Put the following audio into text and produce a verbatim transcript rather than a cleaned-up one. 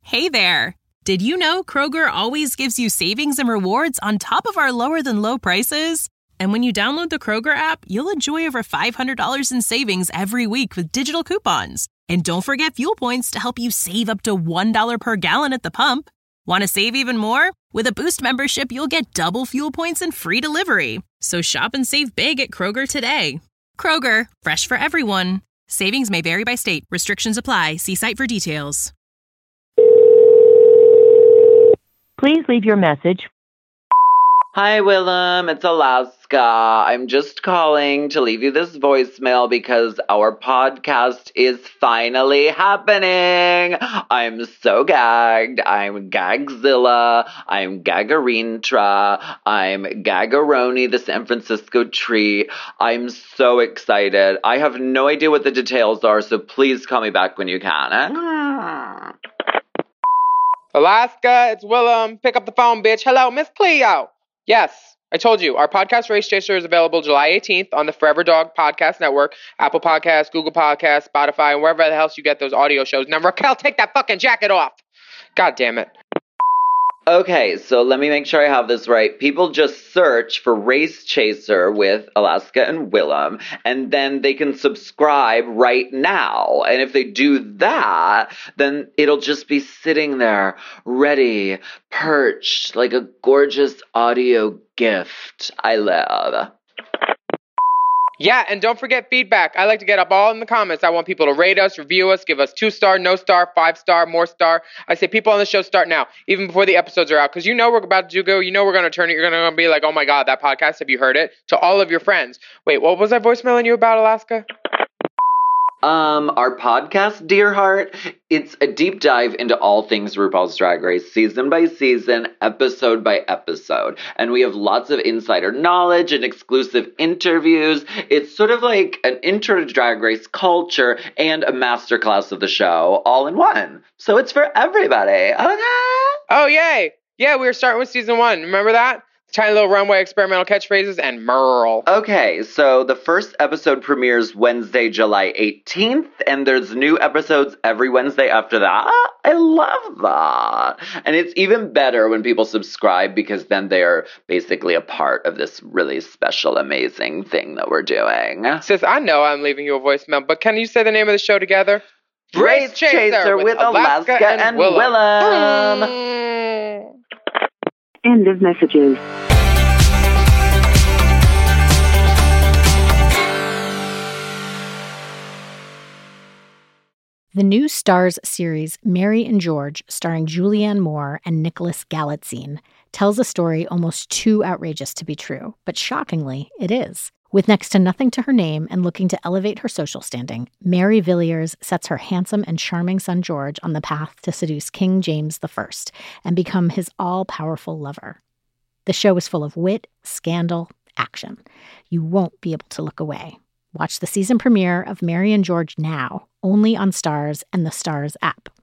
Hey there! Did you know Kroger always gives you savings and rewards on top of our lower-than-low prices? And when you download the Kroger app, you'll enjoy over five hundred dollars in savings every week with digital coupons. And don't forget fuel points to help you save up to one dollar per gallon at the pump. Want to save even more? With a Boost membership, you'll get double fuel points and free delivery. So shop and save big at Kroger today. Kroger, fresh for everyone. Savings may vary by state. Restrictions apply. See site for details. Please leave your message. Hi, Willem. It's Alaska. I'm just calling to leave you this voicemail because our podcast is finally happening. I'm so gagged. I'm Gagzilla. I'm Gagarintra. I'm Gagaroni, the San Francisco tree. I'm so excited. I have no idea what the details are, so please call me back when you can. Alaska, it's Willem. Pick up the phone, bitch. Hello, Miss Cleo. Yes, I told you, our podcast Race Chaser is available July eighteenth on the Forever Dog Podcast Network, Apple Podcasts, Google Podcasts, Spotify, and wherever the hell you get those audio shows. Now, Raquel, take that fucking jacket off. God damn it. Okay, so let me make sure I have this right. People just search for Race Chaser with Alaska and Willem, and then they can subscribe right now. And if they do that, then it'll just be sitting there, ready, perched, like a gorgeous audio gift. I love. Yeah, and don't forget feedback. I like to get up all in the comments. I want people to rate us, review us, give us two star, no star, five star, more star. I say people on the show start now, even before the episodes are out, because you know we're about to go. You know we're going to turn it. You're going to be like, oh my God, that podcast, have you heard it? To all of your friends. Wait, what was I voicemailing you about, Alaska? Um, our podcast, Dear Heart, it's a deep dive into all things RuPaul's Drag Race, season by season, episode by episode. And we have lots of insider knowledge and exclusive interviews. It's sort of like an intro to Drag Race culture and a masterclass of the show all in one. So it's for everybody. Okay? Oh, yay. Yeah, we were starting with season one. Remember that? Tiny Little Runway, experimental catchphrases, and Merle. Okay, so the first episode premieres Wednesday, July eighteenth, and there's new episodes every Wednesday after that. I love that. And it's even better when people subscribe because then they're basically a part of this really special, amazing thing that we're doing. Sis, I know I'm leaving you a voicemail, but can you say the name of the show together? Race Chaser, Chaser with, with Alaska, Alaska and, and Willem. Willem. Mm. End of messages. The new Starz series Mary and George, starring Julianne Moore and Nicholas Galitzine, tells a story almost too outrageous to be true, but shockingly, it is. With next to nothing to her name and looking to elevate her social standing, Mary Villiers sets her handsome and charming son George on the path to seduce King James the First and become his all-powerful lover. The show is full of wit, scandal, action. You won't be able to look away. Watch the season premiere of Mary and George now, only on Starz and the Starz app.